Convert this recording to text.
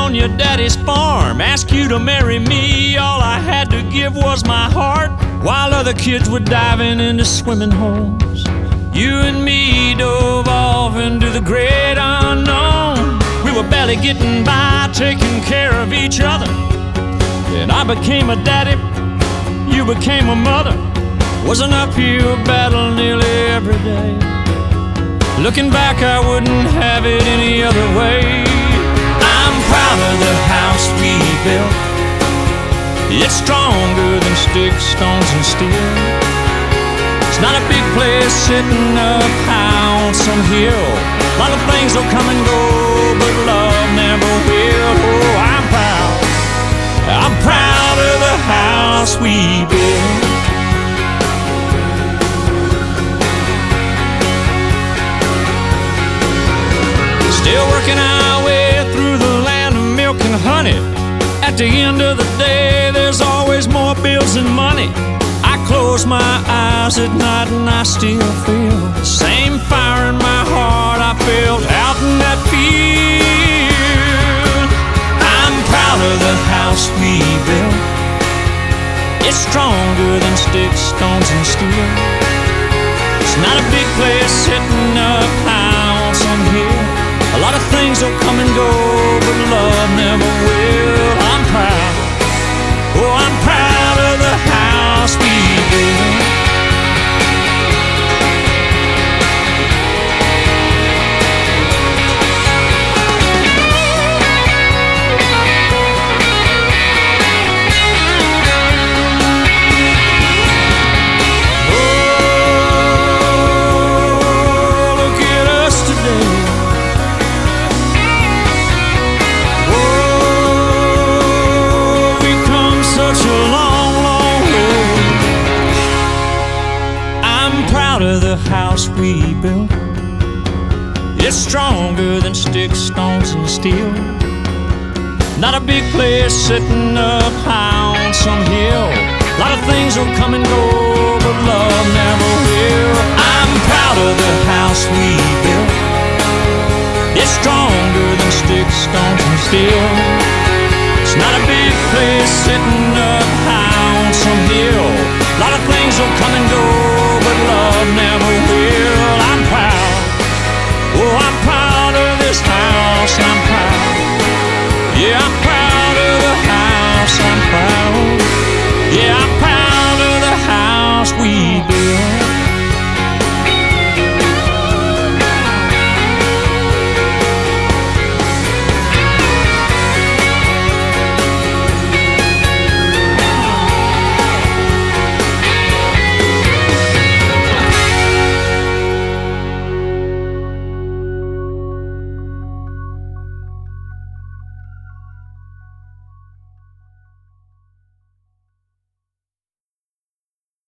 on your daddy's farm, asked you to marry me. All I had to give was my heart, while other kids were diving into swimming holes. You and me dove off into the great unknown. We were barely getting by, taking care of each other. And I became a daddy, you became a mother. Was an uphill battle nearly every day. Looking back, I wouldn't have it any other way. I'm proud of the house we built. It's stronger than sticks, stones, and steel. It's not a big place sitting up high on some hill. A lot of things will come and go, but love never will. Oh, I'm proud. I'm proud of the house we built. Still working our way through the land of milk and honey. At the end of the day, there's always more bills than money. I close my eyes at night and I still feel the same fire in my heart I felt out in that field. I'm proud of the house we built. It's stronger than sticks, stones, and steel. It's not a big place sitting up high on some hill. A lot of things will come and go, but love never will. I'm proud, oh, I'm proud of the house we built. Oh, look at us today. Such a long, long way. I'm proud of the house we built. It's stronger than sticks, stones, and steel. Not a big place sitting up high on some hill. A lot of things will come and go, but love never will. I'm proud of the house we built. It's stronger than sticks, stones, and steel. It's not a big place sitting up